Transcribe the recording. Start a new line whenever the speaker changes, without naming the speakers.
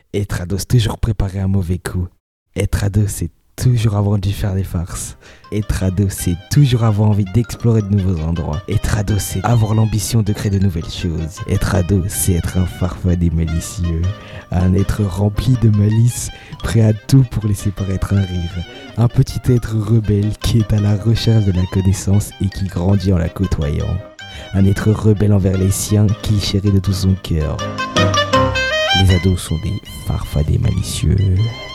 Être ado, c'est toujours préparer un mauvais coup. Être ado, c'est toujours avoir envie de faire des farces. Être ado, c'est toujours avoir envie d'explorer de nouveaux endroits. Être ado, c'est avoir l'ambition de créer de nouvelles choses. Être ado, c'est être un farfadet malicieux. Un être rempli de malice, prêt à tout pour laisser paraître un rire. Un petit être rebelle qui est à la recherche de la connaissance et qui grandit en la côtoyant. Un être rebelle envers les siens qui chérit de tout son cœur. Les ados sont des farfadets malicieux.